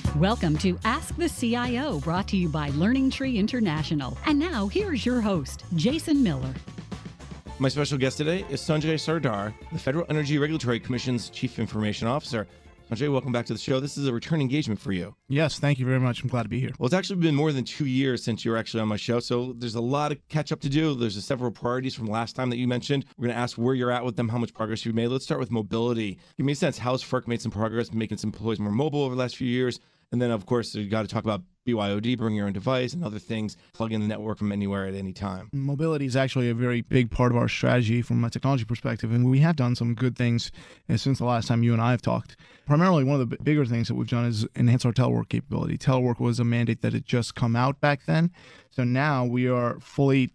Welcome to Ask the CIO, brought to you by Learning Tree International. And now, here's your host, Jason Miller. My special guest today is Sanjay Sardar, the Federal Energy Regulatory Commission's Chief Information Officer. Sanjay, welcome back to the show. This is a return engagement for you. Yes, thank you very much. I'm glad to be here. Well, it's actually been more than 2 years since you were actually on my show, so there's a lot of catch up to do. There's several priorities from last time that you mentioned. We're going to ask where you're at with them, how much progress you've made. Let's start with mobility. Give me a sense, how has FERC made some progress, making its employees more mobile over the last few years? And then, of course, you got to talk about BYOD, bring your own device, and other things, plug in the network from anywhere at any time. Mobility is actually a very big part of our strategy from a technology perspective, and we have done some good things since the last time you and I have talked. Primarily, one of the bigger things that we've done is enhance our telework capability. Telework was a mandate that had just come out back then, so now we are fully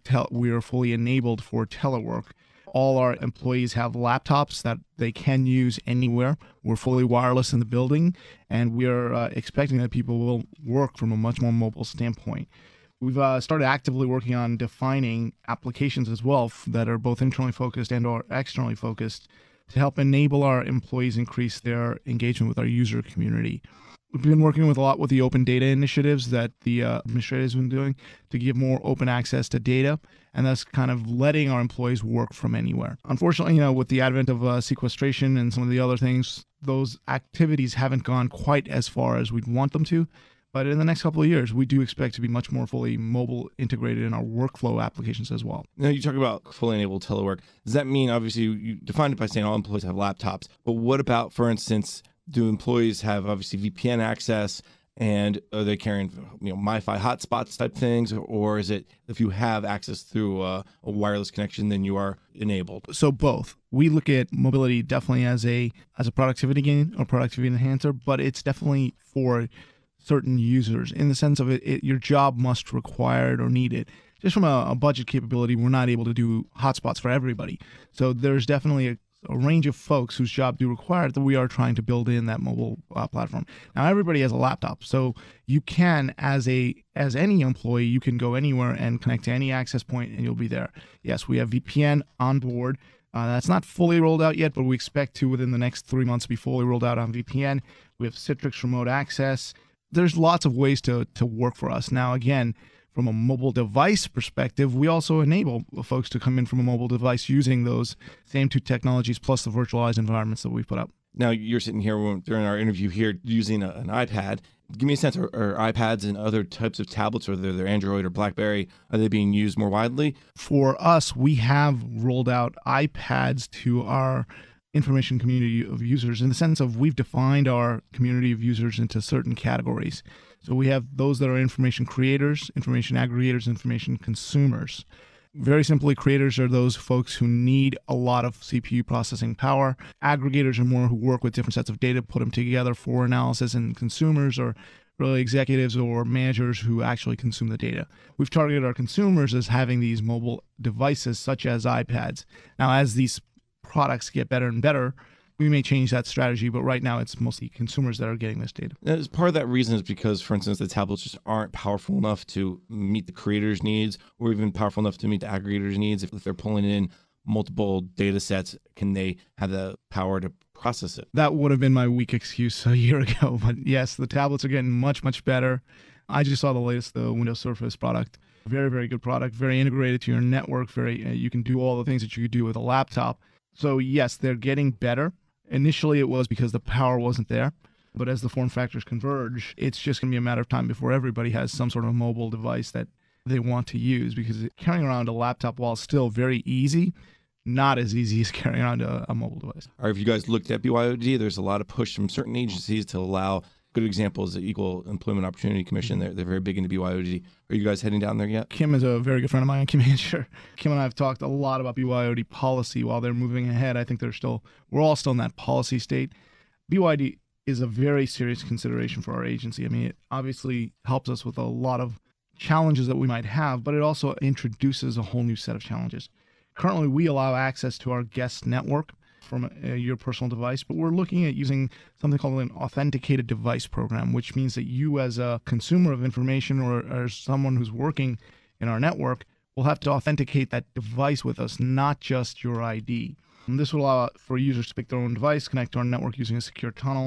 enabled for telework. All our employees have laptops that they can use anywhere. We're fully wireless in the building, and we are expecting that people will work from a much more mobile standpoint. We've started actively working on defining applications as well that are both internally focused and or externally focused to help enable our employees increase their engagement with our user community. We've been working a lot with the open data initiatives that the administrator has been doing to give more open access to data, and thus kind of letting our employees work from anywhere. Unfortunately, with the advent of sequestration and some of the other things, those activities haven't gone quite as far as we'd want them to. But in the next couple of years, we do expect to be much more fully mobile integrated in our workflow applications as well. Now, you talk about fully enabled telework. Does that mean, obviously, you defined it by saying all employees have laptops, but what about, for instance, do employees have obviously VPN access, and are they carrying MiFi hotspots type things, or is it if you have access through a wireless connection, then you are enabled? So both. We look at mobility definitely as a productivity gain or productivity enhancer, but it's definitely for certain users in the sense of your job must require it or need it. Just from a budget capability, we're not able to do hotspots for everybody. So there's definitely a range of folks whose job do require it that we are trying to build in that mobile platform. Now, everybody has a laptop, so you can, as any employee, you can go anywhere and connect to any access point and you'll be there. Yes, we have VPN on board. That's not fully rolled out yet, but we expect to, within the next 3 months, be fully rolled out on VPN. We have Citrix remote access. There's lots of ways to work for us. Now, again, from a mobile device perspective, we also enable folks to come in from a mobile device using those same two technologies plus the virtualized environments that we put up. Now, you're sitting here during our interview here using an iPad. Give me a sense, are iPads and other types of tablets, whether they're Android or BlackBerry, are they being used more widely? For us, we have rolled out iPads to our information community of users in the sense of we've defined our community of users into certain categories. So we have those that are information creators, information aggregators, information consumers. Very simply, creators are those folks who need a lot of CPU processing power. Aggregators are more who work with different sets of data, put them together for analysis, and consumers are really executives or managers who actually consume the data. We've targeted our consumers as having these mobile devices such as iPads. Now, as these products get better and better, we may change that strategy, but right now it's mostly consumers that are getting this data. Now, part of that reason is because, for instance, the tablets just aren't powerful enough to meet the creators' needs, or even powerful enough to meet the aggregators' needs. If they're pulling in multiple data sets, can they have the power to process it? That would have been my weak excuse a year ago, but yes, the tablets are getting much, much better. I just saw the latest, the Windows Surface product. Very, very good product, very integrated to your network. You can do all the things that you could do with a laptop. So yes, they're getting better. Initially, it was because the power wasn't there. But as the form factors converge, it's just going to be a matter of time before everybody has some sort of mobile device that they want to use, because carrying around a laptop, while still very easy, not as easy as carrying around a mobile device. Or if you guys looked at BYOD, there's a lot of push from certain agencies to allow. Good example is the Equal Employment Opportunity Commission. They're very big into BYOD. Are you guys heading down there yet? Kim is a very good friend of mine, Kim Hancher. Kim and I have talked a lot about BYOD policy while they're moving ahead. I think we're all still in that policy state. BYOD is a very serious consideration for our agency. I mean, it obviously helps us with a lot of challenges that we might have, but it also introduces a whole new set of challenges. Currently, we allow access to our guest network from your personal device, but we're looking at using something called an authenticated device program, which means that you as a consumer of information or someone who's working in our network will have to authenticate that device with us, not just your ID. And this will allow for users to pick their own device, connect to our network using a secure tunnel,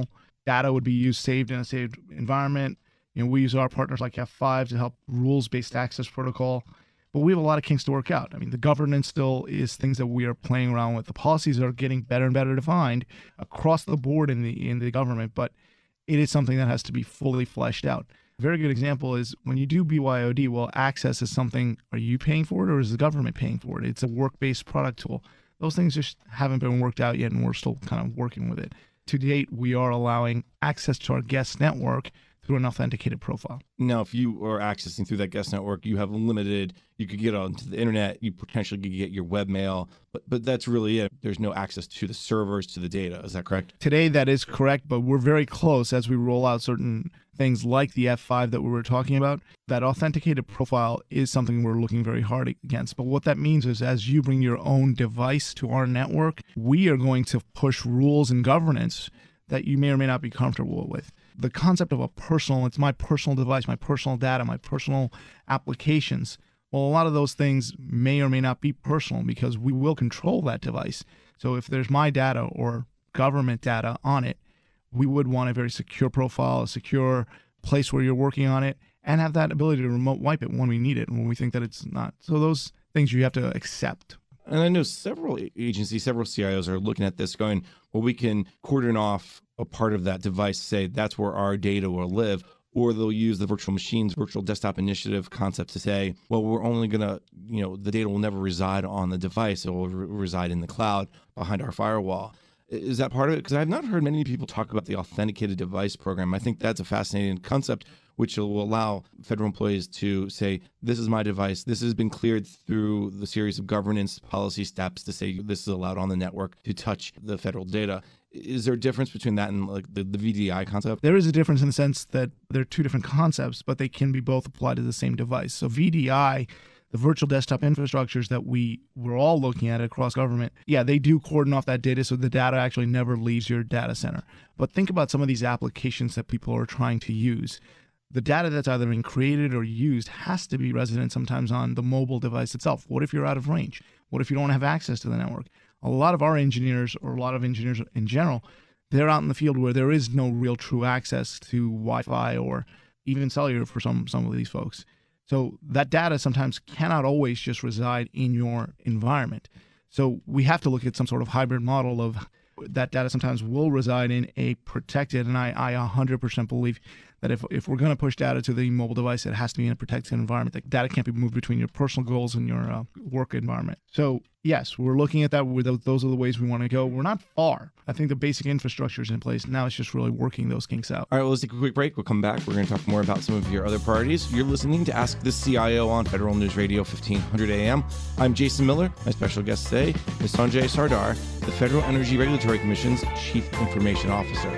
data would be used, saved in a saved environment. We use our partners like F5 to help rules-based access protocol. But we have a lot of kinks to work out. I mean, the governance still is things that we are playing around with. The policies are getting better and better defined across the board in the government, but it is something that has to be fully fleshed out. A very good example is when you do BYOD, well, access is something, are you paying for it or is the government paying for it? It's a work-based product tool. Those things just haven't been worked out yet, and we're still kind of working with it. To date, we are allowing access to our guest network through an authenticated profile. Now, if you are accessing through that guest network, you have you could get onto the internet, you potentially could get your webmail, but that's really it. There's no access to the servers, to the data. Is that correct? Today, that is correct, but we're very close as we roll out certain things like the F5 that we were talking about. That authenticated profile is something we're looking very hard against. But what that means is as you bring your own device to our network, we are going to push rules and governance that you may or may not be comfortable with. The concept of it's my personal device, my personal data, my personal applications. Well, a lot of those things may or may not be personal because we will control that device. So if there's my data or government data on it, we would want a very secure profile, a secure place where you're working on it, and have that ability to remote wipe it when we need it and when we think that it's not. So those things you have to accept. And I know several agencies, several CIOs are looking at this going, well, we can cordon off a part of that device, say that's where our data will live, or they'll use the virtual machines, virtual desktop initiative concept to say, well, we're only going to, the data will never reside on the device. It will reside in the cloud behind our firewall. Is that part of it? Because I've not heard many people talk about the authenticated device program. I think that's a fascinating concept, which will allow federal employees to say, this is my device. This has been cleared through the series of governance policy steps to say this is allowed on the network to touch the federal data. Is there a difference between that and like the VDI concept? There is a difference in the sense that they're two different concepts, but they can be both applied to the same device. So VDI, the virtual desktop infrastructures that we're all looking at across government, they do cordon off that data so the data actually never leaves your data center. But think about some of these applications that people are trying to use. The data that's either been created or used has to be resident sometimes on the mobile device itself. What if you're out of range? What if you don't have access to the network? A lot of our engineers, or a lot of engineers in general, they're out in the field where there is no real true access to Wi-Fi or even cellular for some of these folks. So that data sometimes cannot always just reside in your environment. So we have to look at some sort of hybrid model of that data sometimes will reside in a protected, and I 100% believe that if we're going to push data to the mobile device, it has to be in a protected environment. The data can't be moved between your personal goals and your work environment. So yes, we're looking at that. Those are the ways we want to go. We're not far. I think the basic infrastructure is in place. Now it's just really working those kinks out. All right, well, let's take a quick break. We'll come back. We're going to talk more about some of your other priorities. You're listening to Ask the CIO on Federal News Radio 1500 AM. I'm Jason Miller. My special guest today is Sanjay Sardar, the Federal Energy Regulatory Commission's Chief Information Officer.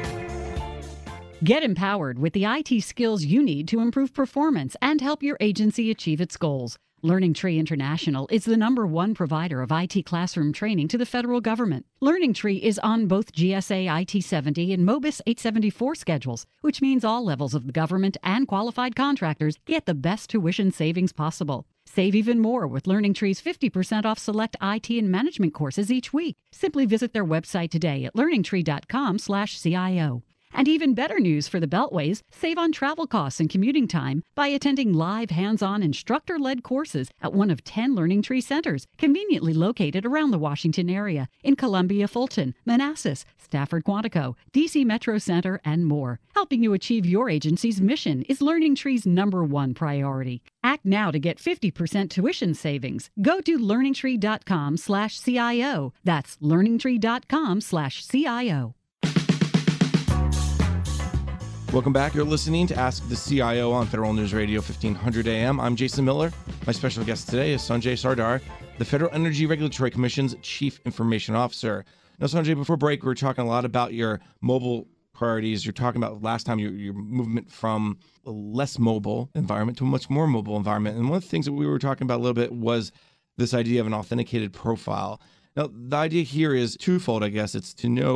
Get empowered with the IT skills you need to improve performance and help your agency achieve its goals. LearningTree International is the #1 provider of IT classroom training to the federal government. LearningTree is on both GSA IT-70 and MOBIS 874 schedules, which means all levels of the government and qualified contractors get the best tuition savings possible. Save even more with LearningTree's 50% off select IT and management courses each week. Simply visit their website today at learningtree.com/CIO. And even better news for the Beltways, save on travel costs and commuting time by attending live hands-on instructor-led courses at one of 10 LearningTree centers, conveniently located around the Washington area, in Columbia, Fulton, Manassas, Stafford, Quantico, DC Metro Center, and more. Helping you achieve your agency's mission is LearningTree's #1 priority. Act now to get 50% tuition savings. Go to learningtree.com/CIO. That's learningtree.com/CIO. Welcome back. You're listening to Ask the CIO on Federal News Radio 1500 AM. I'm Jason Miller. My special guest today is Sanjay Sardar, the Federal Energy Regulatory Commission's Chief Information Officer. Now, Sanjay, before break, we were talking a lot about your mobile priorities. You're talking about last time your movement from a less mobile environment to a much more mobile environment. And one of the things that we were talking about a little bit was this idea of an authenticated profile. Now, the idea here is twofold, I guess. It's to know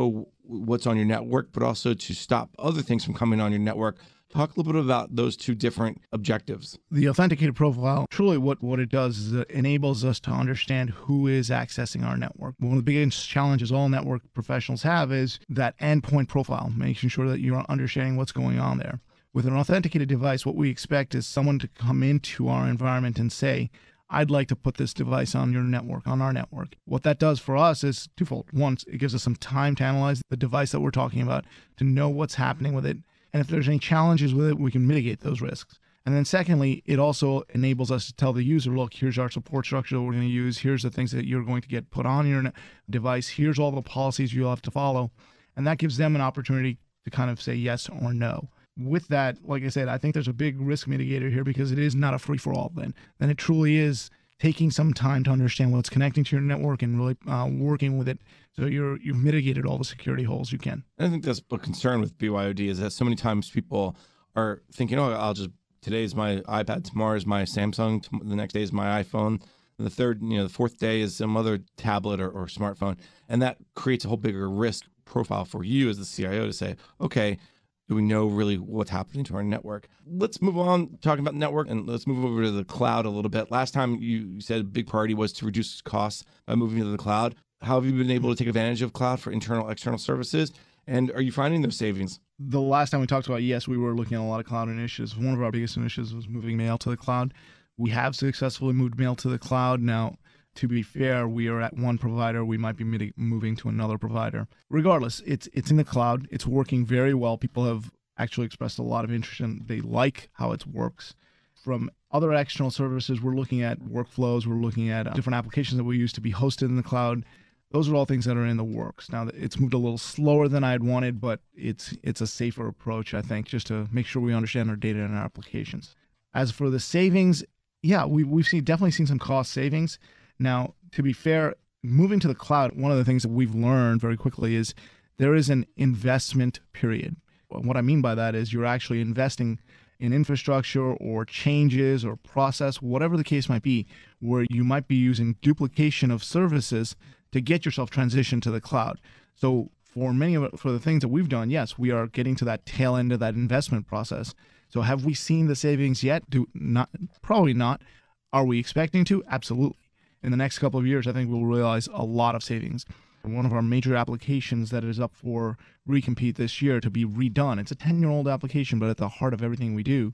what's on your network, but also to stop other things from coming on your network. Talk a little bit about those two different objectives. The authenticated profile, truly what it does is it enables us to understand who is accessing our network. One of the biggest challenges all network professionals have is that endpoint profile, making sure that you're understanding what's going on there. With an authenticated device, what we expect is someone to come into our environment and say, I'd like to put this device on your network, on our network. What that does for us is twofold. One, it gives us some time to analyze the device that we're talking about, to know what's happening with it. And if there's any challenges with it, we can mitigate those risks. And then secondly, it also enables us to tell the user, look, here's our support structure that we're going to use. Here's the things that you're going to get put on your device. Here's all the policies you'll have to follow. And that gives them an opportunity to kind of say yes or no. With that, like I said, I think there's a big risk mitigator here because it is not a free-for-all then. Then it truly is taking some time to understand what's connecting to your network and really working with it so you've mitigated all the security holes you can. And I think that's a concern with BYOD is that so many times people are thinking, today's my iPad, tomorrow's my Samsung, the next day is my iPhone, and the fourth day is some other tablet or smartphone. And that creates a whole bigger risk profile for you as the CIO to say, okay, do we know really what's happening to our network? Let's move on talking about network and let's move over to the cloud a little bit. Last time you said a big priority was to reduce costs by moving to the cloud. How have you been able to take advantage of cloud for internal, external services? And are you finding those savings? The last time we talked about, yes, we were looking at a lot of cloud initiatives. One of our biggest initiatives was moving mail to the cloud. We have successfully moved mail to the cloud. Now, to be fair, we are at one provider. We might be moving to another provider. Regardless, it's in the cloud. It's working very well. People have actually expressed a lot of interest and they like how it works. From other external services, we're looking at workflows. We're looking at different applications that we use to be hosted in the cloud. Those are all things that are in the works. Now, it's moved a little slower than I'd wanted, but it's a safer approach, I think, just to make sure we understand our data and our applications. As for the savings, yeah, we've definitely seen some cost savings. Now, to be fair, moving to the cloud, one of the things that we've learned very quickly is there is an investment period. What I mean by that is you're actually investing in infrastructure or changes or process, whatever the case might be, where you might be using duplication of services to get yourself transitioned to the cloud. So for the things that we've done, yes, we are getting to that tail end of that investment process. So have we seen the savings yet? Probably not. Are we expecting to? Absolutely. In the next couple of years, I think we'll realize a lot of savings. One of our major applications that is up for recompete this year to be redone. It's a 10-year-old application, but at the heart of everything we do,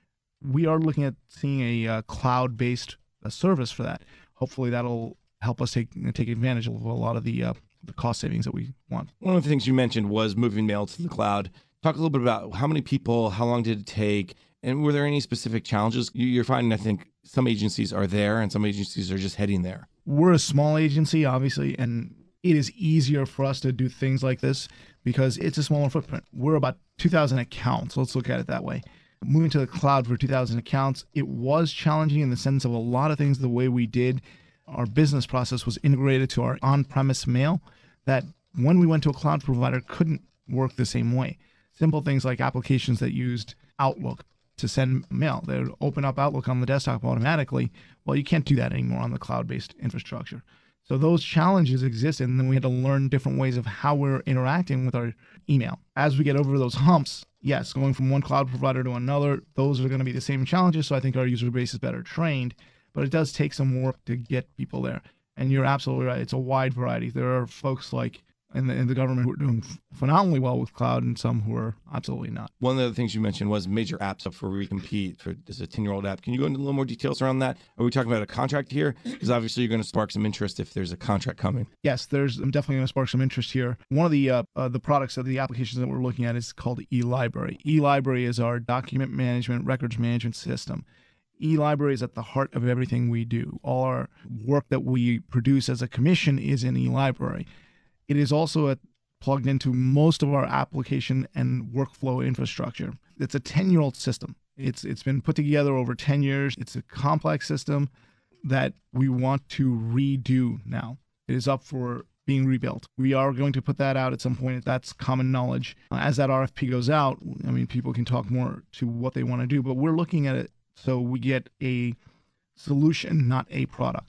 we are looking at seeing a cloud-based service for that. Hopefully that'll help us take advantage of a lot of the cost savings that we want. One of the things you mentioned was moving mail to the cloud. Talk a little bit about how many people, how long did it take, and were there any specific challenges? You're finding, I think, some agencies are there and some agencies are just heading there. We're a small agency, obviously, and it is easier for us to do things like this because it's a smaller footprint. We're about 2,000 accounts. Let's look at it that way. Moving to the cloud for 2,000 accounts, it was challenging in the sense of a lot of things the way we did. Our business process was integrated to our on-premise mail that when we went to a cloud provider couldn't work the same way. Simple things like applications that used Outlook to send mail. They would open up Outlook on the desktop automatically. Well, you can't do that anymore on the cloud-based infrastructure. So those challenges exist, and then we had to learn different ways of how we're interacting with our email. As we get over those humps, yes, going from one cloud provider to another, those are going to be the same challenges, so I think our user base is better trained, but it does take some work to get people there. And you're absolutely right. It's a wide variety. There are folks like in the government who are doing phenomenally well with cloud and some who are absolutely not. One of the things you mentioned was major apps up for recompete. There's a 10-year-old app. Can you go into a little more details around that? Are we talking about a contract here? Because obviously you're going to spark some interest if there's a contract coming. Yes, I'm definitely going to spark some interest here. One of the products of the applications that we're looking at is called eLibrary. eLibrary is our document management, records management system. eLibrary is at the heart of everything we do. All our work that we produce as a commission is in eLibrary. It is also plugged into most of our application and workflow infrastructure. It's a 10-year-old system. It's been put together over 10 years. It's a complex system that we want to redo now. It is up for being rebuilt. We are going to put that out at some point. That's common knowledge. As that RFP goes out, people can talk more to what they want to do, but we're looking at it so we get a solution, not a product.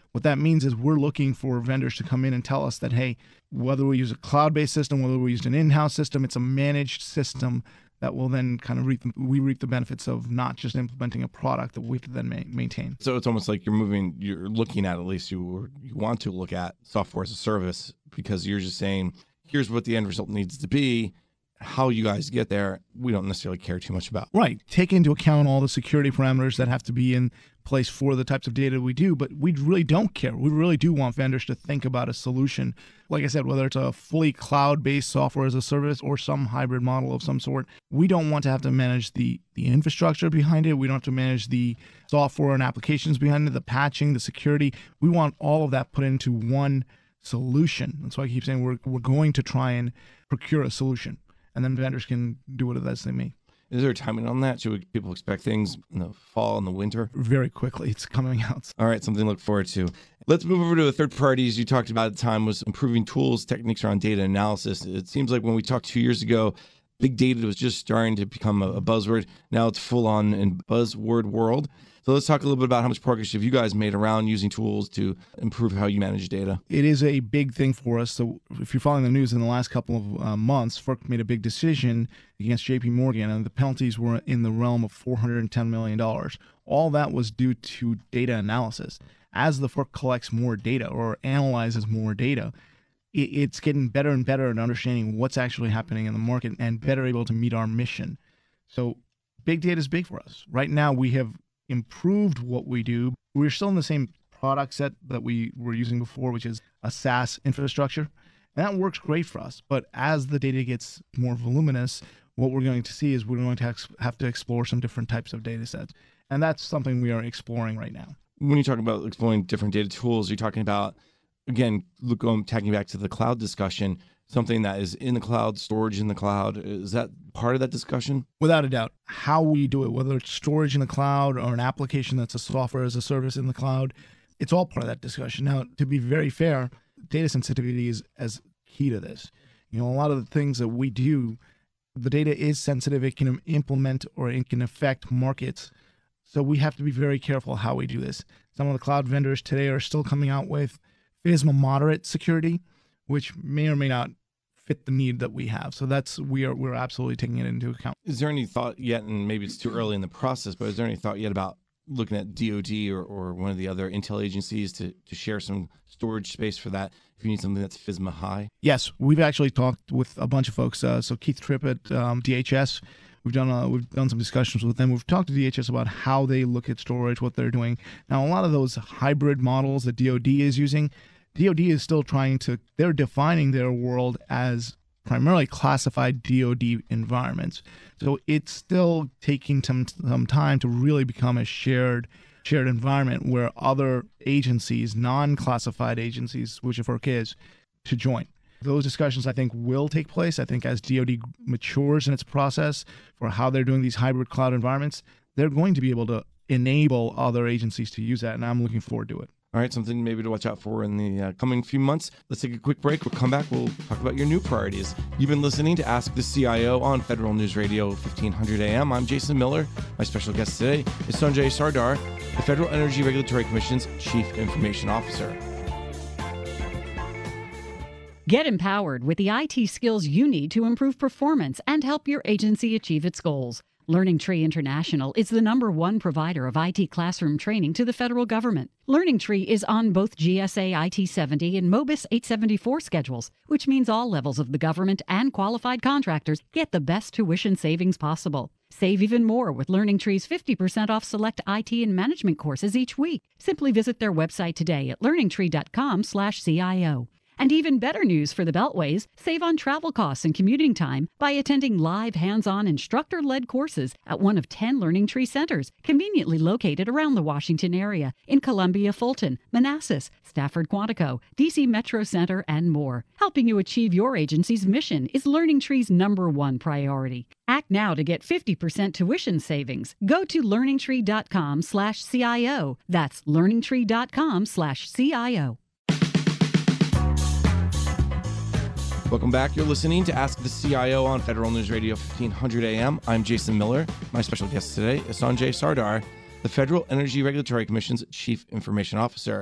What that means is we're looking for vendors to come in and tell us that, hey, whether we use a cloud-based system, whether we use an in-house system, it's a managed system that will then kind of reap the benefits of not just implementing a product that we have to then maintain. So it's almost like you're looking at least you want to look at software as a service, because you're just saying, here's what the end result needs to be. How you guys get there, we don't necessarily care too much about. Right. Take into account all the security parameters that have to be in place for the types of data we do, but we really don't care. We really do want vendors to think about a solution. Like I said, whether it's a fully cloud-based software as a service or some hybrid model of some sort, we don't want to have to manage the infrastructure behind it. We don't have to manage the software and applications behind it, the patching, the security. We want all of that put into one solution. That's why I keep saying we're going to try and procure a solution, and then vendors can do what it is they may. Is there a timing on that? Should people expect things in the fall and the winter? Very quickly. It's coming out. All right, something to look forward to. Let's move over to the third parties you talked about at the time was improving tools, techniques around data analysis. It seems like when we talked 2 years ago, big data was just starting to become a buzzword. Now it's full on in buzzword world. So let's talk a little bit about how much progress have you guys made around using tools to improve how you manage data. It is a big thing for us. So if you're following the news in the last couple of months, FERC made a big decision against JP Morgan, and the penalties were in the realm of $410 million. All that was due to data analysis. As the FERC collects more data or analyzes more data, it's getting better and better at understanding what's actually happening in the market and better able to meet our mission. So big data is big for us. Right now, we have improved what we do. We're still in the same product set that we were using before, which is a SaaS infrastructure. And that works great for us. But as the data gets more voluminous, what we're going to see is we're going to have to explore some different types of data sets. And that's something we are exploring right now. When you talk about exploring different data tools, you're talking about, again, tagging back to the cloud discussion, something that is in the cloud, storage in the cloud. Is that part of that discussion? Without a doubt. How we do it, whether it's storage in the cloud or an application that's a software as a service in the cloud, it's all part of that discussion. Now, to be very fair, data sensitivity is as key to this. A lot of the things that we do, the data is sensitive. It can implement or it can affect markets. So we have to be very careful how we do this. Some of the cloud vendors today are still coming out with FISMA moderate security, which may or may not fit the need that we have. So we're absolutely taking it into account. Is there any thought yet, and maybe it's too early in the process, but is there any thought yet about looking at DoD or one of the other intel agencies to share some storage space for that if you need something that's FISMA high? Yes, we've actually talked with a bunch of folks. So Keith Tripp at DHS, we've done some discussions with them. We've talked to DHS about how they look at storage, what they're doing. Now, a lot of those hybrid models that DoD is using, DoD is still they're defining their world as primarily classified DoD environments. So it's still taking some time to really become a shared environment where other agencies, non-classified agencies, which FERC is, to join. Those discussions, I think, will take place. I think as DoD matures in its process for how they're doing these hybrid cloud environments, they're going to be able to enable other agencies to use that, and I'm looking forward to it. All right, something maybe to watch out for in the coming few months. Let's take a quick break. We'll come back. We'll talk about your new priorities. You've been listening to Ask the CIO on Federal News Radio 1500 AM. I'm Jason Miller. My special guest today is Sanjay Sardar, the Federal Energy Regulatory Commission's Chief Information Officer. Get empowered with the IT skills you need to improve performance and help your agency achieve its goals. Learning Tree International is the #1 provider of IT classroom training to the federal government. Learning Tree is on both GSA IT-70 and MOBIS 874 schedules, which means all levels of the government and qualified contractors get the best tuition savings possible. Save even more with Learning Tree's 50% off select IT and management courses each week. Simply visit their website today at learningtree.com/CIO. And even better news for the Beltways, save on travel costs and commuting time by attending live hands-on instructor-led courses at one of 10 Learning Tree centers, conveniently located around the Washington area, in Columbia, Fulton, Manassas, Stafford, Quantico, DC Metro Center, and more. Helping you achieve your agency's mission is Learning Tree's #1 priority. Act now to get 50% tuition savings. Go to learningtree.com/CIO. That's learningtree.com/CIO. Welcome back. You're listening to Ask the CIO on Federal News Radio 1500 AM. I'm Jason Miller. My special guest today is Sanjay Sardar, the Federal Energy Regulatory Commission's Chief Information Officer.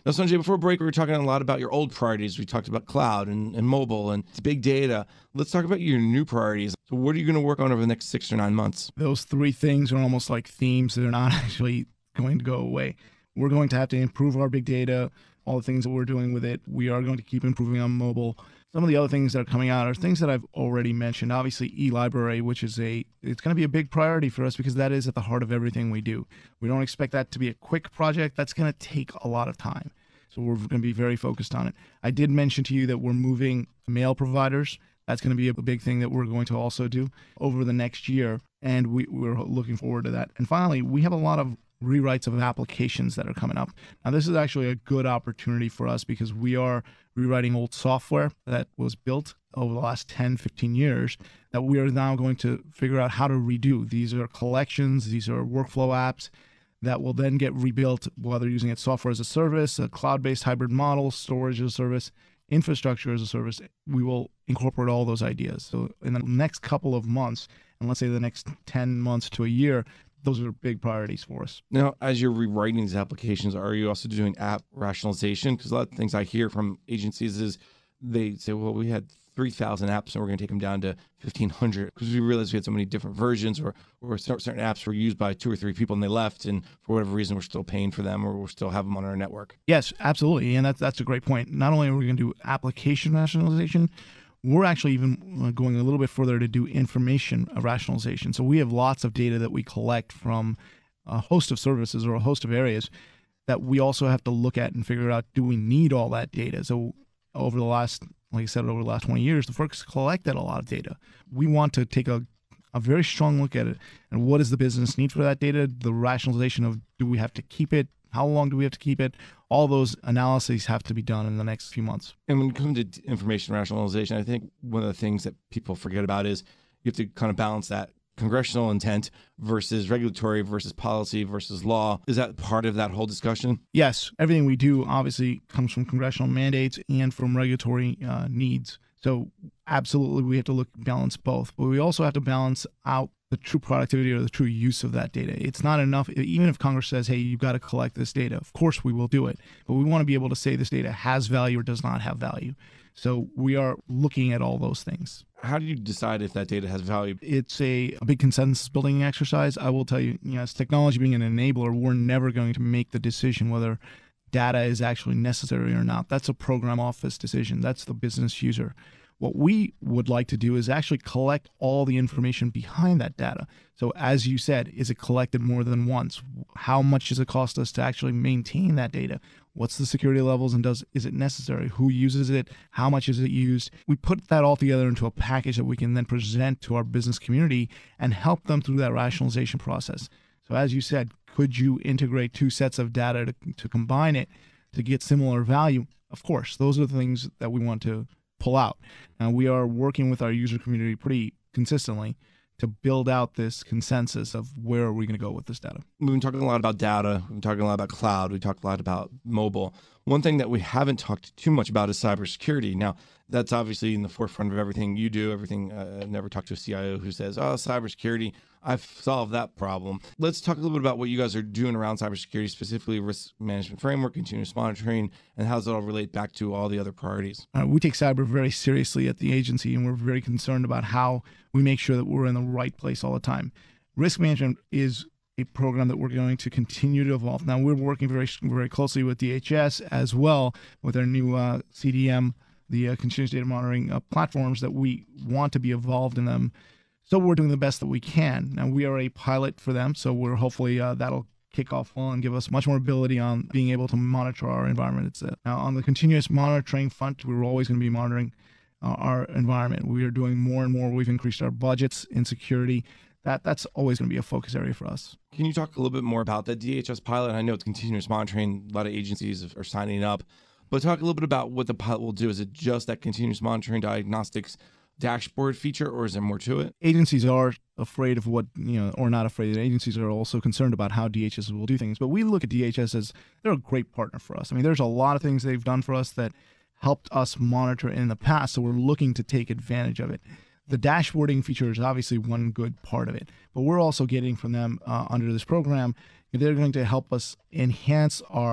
Now, Sanjay, before break, we were talking a lot about your old priorities. We talked about cloud and mobile and big data. Let's talk about your new priorities. So what are you going to work on over the next 6 or 9 months? Those three things are almost like themes that are not actually going to go away. We're going to have to improve our big data, all the things that we're doing with it. We are going to keep improving on mobile. Some of the other things that are coming out are things that I've already mentioned. Obviously, eLibrary, which is it's going to be a big priority for us because that is at the heart of everything we do. We don't expect that to be a quick project. That's going to take a lot of time. So we're going to be very focused on it. I did mention to you that we're moving mail providers. That's going to be a big thing that we're going to also do over the next year. And we're looking forward to that. And finally, we have a lot of rewrites of applications that are coming up. Now, this is actually a good opportunity for us because we are rewriting old software that was built over the last 10, 15 years that we are now going to figure out how to redo. These are collections, these are workflow apps that will then get rebuilt, whether using it software as a service, a cloud-based hybrid model, storage as a service, infrastructure as a service. We will incorporate all those ideas. So in the next couple of months, and let's say the next 10 months to a year, those are big priorities for us. Now, as you're rewriting these applications, are you also doing app rationalization? Because a lot of things I hear from agencies is they say, well, we had 3,000 apps and we're going to take them down to 1,500 because we realized we had so many different versions or certain apps were used by 2 or 3 people and they left. And for whatever reason, we're still paying for them or we'll still have them on our network. Yes, absolutely. And that's a great point. Not only are we going to do application rationalization, we're actually even going a little bit further to do information rationalization. So we have lots of data that we collect from a host of services or a host of areas that we also have to look at and figure out, do we need all that data? So over the last, like I said, over the last 20 years, the folks collected a lot of data. We want to take a very strong look at it. And what does the business need for that data? The rationalization of, do we have to keep it? How long do we have to keep it? All those analyses have to be done in the next few months. And when it comes to information rationalization, I think one of the things that people forget about is you have to kind of balance that congressional intent versus regulatory versus policy versus law. Is that part of that whole discussion? Yes. Everything we do obviously comes from congressional mandates and from regulatory needs. So absolutely, we have to balance both. But we also have to balance out the true productivity or the true use of that data. It's not enough, even if Congress says, hey, you've got to collect this data. Of course, we will do it. But we want to be able to say this data has value or does not have value. So we are looking at all those things. How do you decide if that data has value? It's a big consensus building exercise. I will tell you, as technology being an enabler, we're never going to make the decision whether data is actually necessary or not. That's a program office decision. That's the business user. What we would like to do is actually collect all the information behind that data. So as you said, is it collected more than once? How much does it cost us to actually maintain that data? What's the security levels and is it necessary? Who uses it? How much is it used? We put that all together into a package that we can then present to our business community and help them through that rationalization process. So as you said, could you integrate 2 sets of data to combine it to get similar value? Of course, those are the things that we want to pull out. Now, we are working with our user community pretty consistently to build out this consensus of where are we going to go with this data. We've been talking a lot about data. We've been talking a lot about cloud. We talked a lot about mobile. One thing that we haven't talked too much about is cybersecurity. Now, that's obviously in the forefront of everything you do, everything. I've never talked to a CIO who says, oh, cybersecurity, I've solved that problem. Let's talk a little bit about what you guys are doing around cybersecurity, specifically risk management framework, continuous monitoring, and how does it all relate back to all the other priorities? We take cyber very seriously at the agency, and we're very concerned about how we make sure that we're in the right place all the time. Risk management is a program that we're going to continue to evolve. Now, we're working very, very closely with DHS as well with our new CDM, the continuous data monitoring platforms that we want to be involved in them. So we're doing the best that we can. Now, we are a pilot for them, so we're hopefully that'll kick off well and give us much more ability on being able to monitor our environment. Now, on the continuous monitoring front, we're always going to be monitoring our environment. We are doing more and more. We've increased our budgets in security. That's always going to be a focus area for us. Can you talk a little bit more about that DHS pilot? I know it's continuous monitoring. A lot of agencies are signing up. But talk a little bit about what the pilot will do. Is it just that continuous monitoring diagnostics dashboard feature, or is there more to it? Agencies are afraid of what, or not afraid. Agencies are also concerned about how DHS will do things. But we look at DHS as they're a great partner for us. I mean, there's a lot of things they've done for us that helped us monitor in the past, so we're looking to take advantage of it. The dashboarding feature is obviously one good part of it, but we're also getting from them under this program, they're going to help us enhance our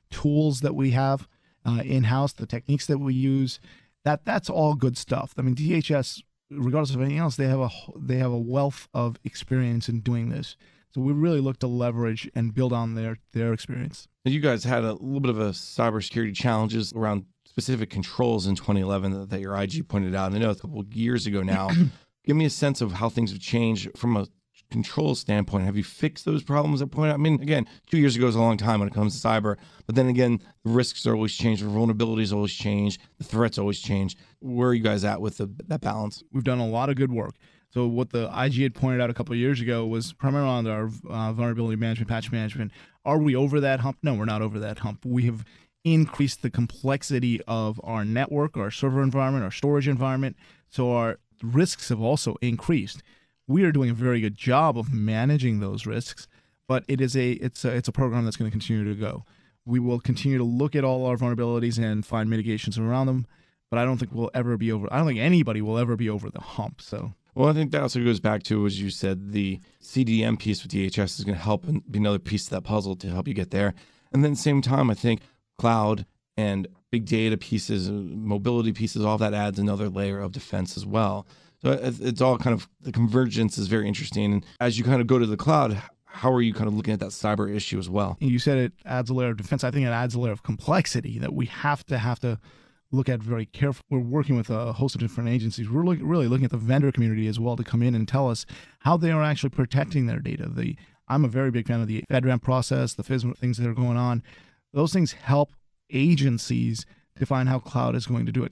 tools that we have in-house, the techniques that we use, that's all good stuff. I mean, DHS, regardless of anything else, they have a wealth of experience in doing this. So we really look to leverage and build on their experience. You guys had a little bit of a cybersecurity challenges around specific controls in 2011 that your IG pointed out. And I know it's a couple of years ago now. Give me a sense of how things have changed from a control standpoint. Have you fixed those problems at point? I mean, again, 2 years ago is a long time when it comes to cyber, but then again, the risks are always change, the vulnerabilities always change, the threats always change. Where are you guys at with that balance? We've done a lot of good work. So what the IG had pointed out a couple of years ago was primarily on our vulnerability management, patch management. Are we over that hump? No, we're not over that hump. We have increased the complexity of our network, our server environment, our storage environment. So our risks have also increased. We are doing a very good job of managing those risks, but it's a program that's going to continue to go. We will continue to look at all our vulnerabilities and find mitigations around them, but I don't think anybody will ever be over the hump. So. Well, I think that also goes back to, as you said, the CDM piece with DHS is going to help and be another piece of that puzzle to help you get there. And then at the same time, I think cloud and big data pieces, mobility pieces, all that adds another layer of defense as well. So it's all kind of, the convergence is very interesting. And as you kind of go to the cloud, how are you kind of looking at that cyber issue as well? You said it adds a layer of defense. I think it adds a layer of complexity that we have to look at very carefully. We're working with a host of different agencies. We're really looking at the vendor community as well to come in and tell us how they are actually protecting their data. I'm a very big fan of the FedRAMP process, the FISMA things that are going on. Those things help agencies define how cloud is going to do it.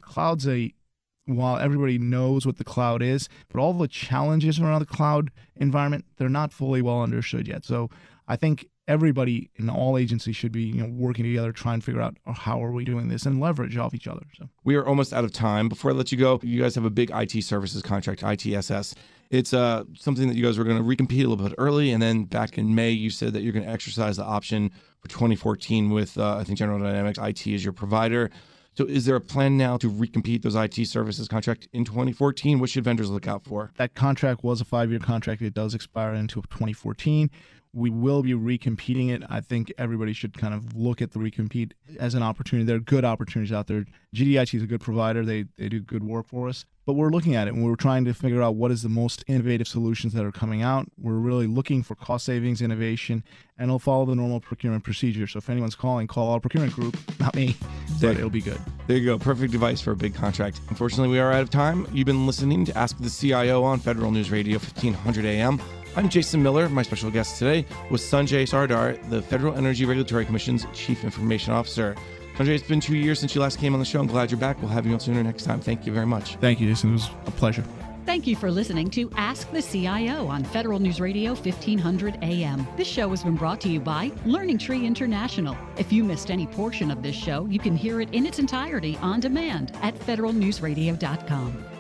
While everybody knows what the cloud is, but all the challenges around the cloud environment, they're not fully well understood yet. So I think everybody in all agencies should be working together, trying to figure out how are we doing this and leverage off each other. So we are almost out of time. Before I let you go, you guys have a big IT services contract, ITSS. It's something that you guys were going to recompete a little bit early, and then back in May, you said that you're going to exercise the option for 2014 with, I think, General Dynamics IT as your provider. So is there a plan now to recompete those IT services contract in 2014? What should vendors look out for? That contract was a 5-year contract. It does expire into 2014. We will be recompeting it. I think everybody should kind of look at the recompete as an opportunity. There are good opportunities out there. GDIT is a good provider. They do good work for us. But we're looking at it, and we're trying to figure out what is the most innovative solutions that are coming out. We're really looking for cost savings, innovation, and it'll follow the normal procurement procedure. So if anyone's calling, call our procurement group, not me, but it'll be good. There you go. Perfect device for a big contract. Unfortunately, we are out of time. You've been listening to Ask the CIO on Federal News Radio, 1500 AM. I'm Jason Miller. My special guest today was Sanjay Sardar, the Federal Energy Regulatory Commission's Chief Information Officer. Sanjay, it's been 2 years since you last came on the show. I'm glad you're back. We'll have you on sooner next time. Thank you very much. Thank you, Jason. It was a pleasure. Thank you for listening to Ask the CIO on Federal News Radio 1500 AM. This show has been brought to you by Learning Tree International. If you missed any portion of this show, you can hear it in its entirety on demand at federalnewsradio.com.